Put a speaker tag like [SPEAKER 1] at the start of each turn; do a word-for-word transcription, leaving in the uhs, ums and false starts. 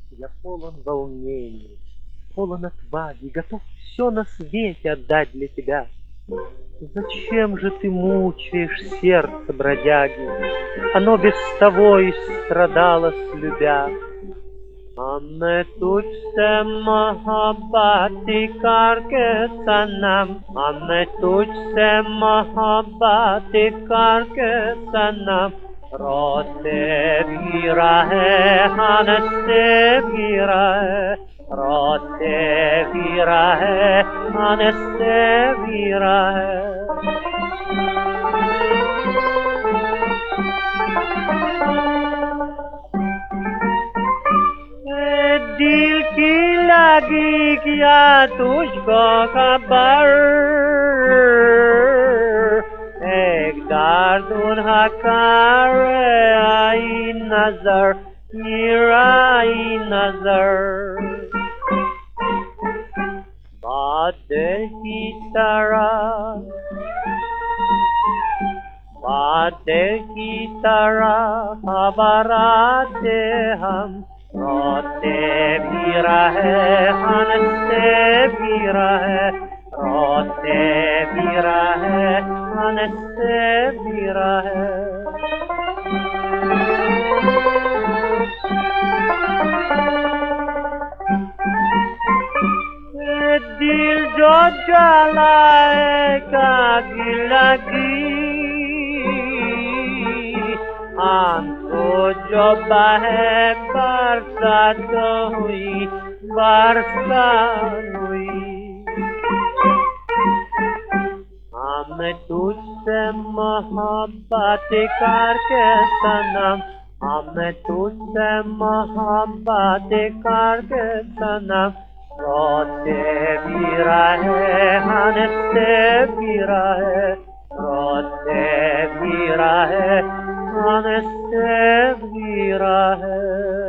[SPEAKER 1] Я полон волнений, полон отваги, готов все на свете отдать для тебя. Зачем же ты мучаешь сердце бродяги? Оно без того и страдалось, любя. हमें तुझसे मोहब्बत करके सनम, हमें तुझसे मोहब्बत करके सनम, रोते भी रहे हंसते भी रहे, रोते भी रहे हंसते भी रहे। दिल की लगी क्या तुझको खबर, एक दर्द हकार आई नजर, आई नजर। बादल की तरह, बादल की तरह घबराते हम, रोते भी रहे हंसते भी रहे, रोते भी रहे हंसते भी रहे। दिल जो जलाएगा लगी, आंखों जो बहे बरसात हुई, बरसात हुई। हम तुझसे मोहब्बत करके सनम, हम तुझसे मोहब्बत करके सनम, रोते भी रहे हंसते भी रहे, रोते भी रहे हंसते भी रहे।